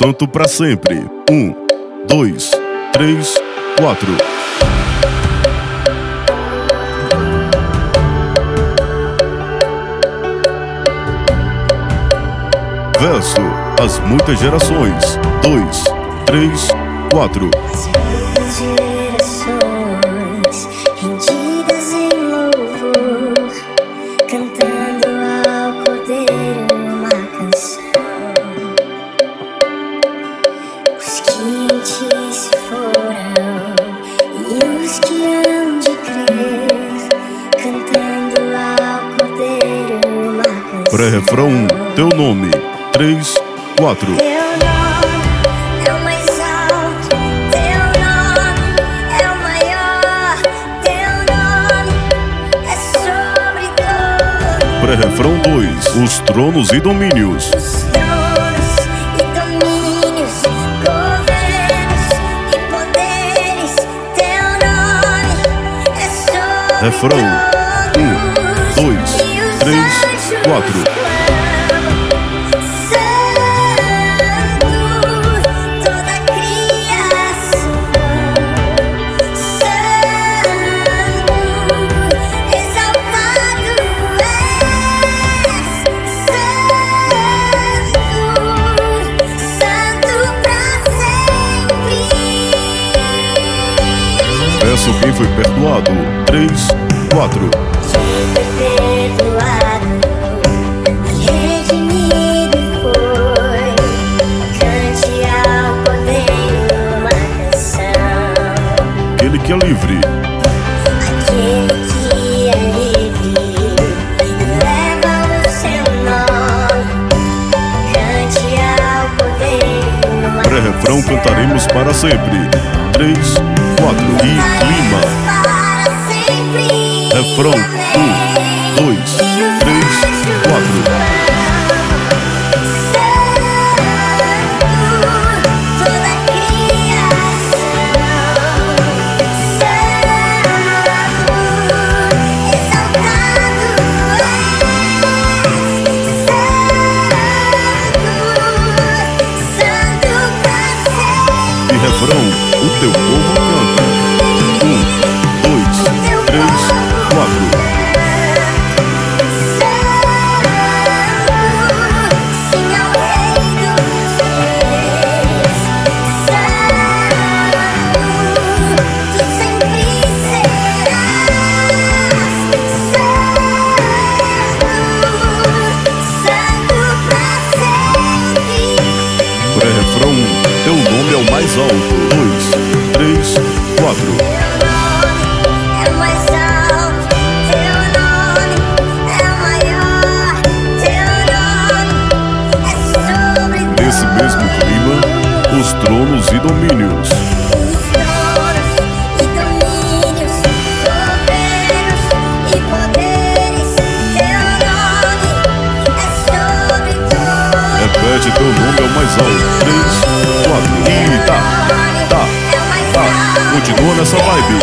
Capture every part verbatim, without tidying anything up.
santo pra sempre. Um, dois, três, quatro. Verso, as muitas gerações. Dois, três, quatro. As muitas gerações rendidas em louvor, cantando ao Cordeiro uma canção. Os que em ti se foram e os que hão de crer, cantando ao Cordeiro uma canção. Pré-refrão um, teu nome. Três, quatro. Teu nome é o mais alto, teu nome é o maior, teu nome é sobre todo. Pré-refrão dois, os tronos e domínios. Os tronos e domínios, governos e poderes, teu nome é sobre Refrão um, dois, três, quatro. Peço quem foi perdoado. Três, quatro. Quem foi perdoado e redimido foi, cante ao Cordeiro uma canção. Aquele que é livre. Aquele que é livre leva o seu nome, cante ao Cordeiro uma Pré-refrão canção. cantaremos para sempre. Três, quatro. E clima. Para sempre. Refrão um, dois, três, quatro. E refrão, o teu povo canta. Um, dois, três, quatro. Pré-refrão um, teu nome é o mais alto. Dois, três, quatro. É o mais alto, teu nome é o maior, teu nome é sobre todo. Nesse mesmo clima, os tronos e domínios. Os tronos e domínios, governos e poderes, teu nome é sobre todo. Repete, teu nome é o mais alto. Três, quatro. E tá, tá, tá. Continua nessa vibe.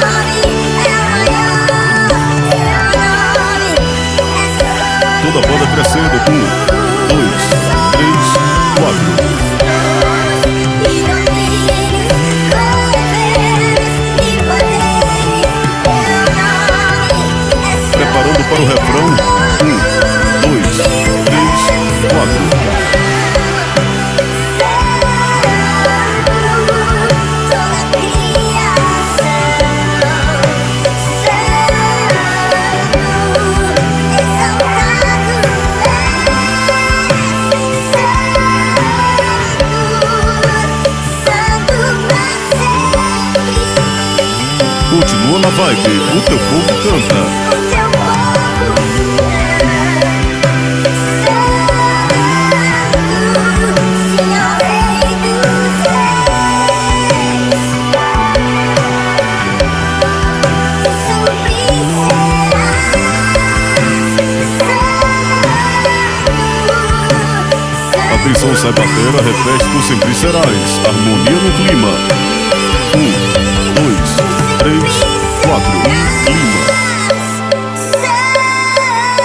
Toda a banda crescendo. Um, dois, três, quatro. Preparando para o refrão. Um, dois, três, quatro. Continua na vibe, o teu povo canta. Atenção, sai batera, repete, tu sempre serás. Harmonia no clima. Um, dois, três, quatro. Clima.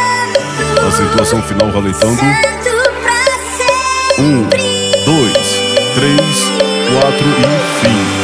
Acentuação final raleitando. Um, dois, três, quatro e fim.